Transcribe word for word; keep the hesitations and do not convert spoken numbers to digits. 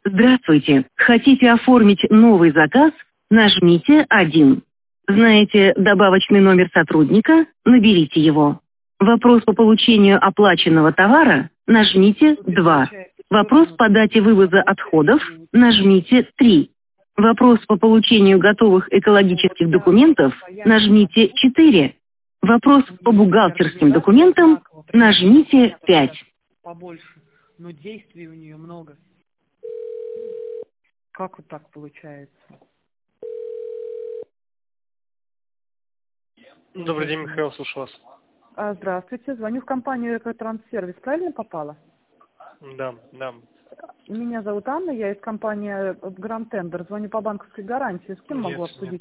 Здравствуйте. Хотите оформить новый заказ? Нажмите один. Знаете добавочный номер сотрудника? Наберите его. Вопрос по получению оплаченного товара? Нажмите два. Вопрос по дате вывоза отходов? Нажмите три. Вопрос по получению готовых экологических документов? Нажмите четыре. Вопрос по бухгалтерским документам? Нажмите пять. Побольше, но действий у нее много. Как вот так получается? Добрый день, Михаил, слушаю вас. А, Здравствуйте, звоню в компанию «Экотранссервис». Правильно попала? Да, да. Меня зовут Анна, я из компании «Гранд Тендер». Звоню по банковской гарантии. С кем Нет, могу обсудить? нет.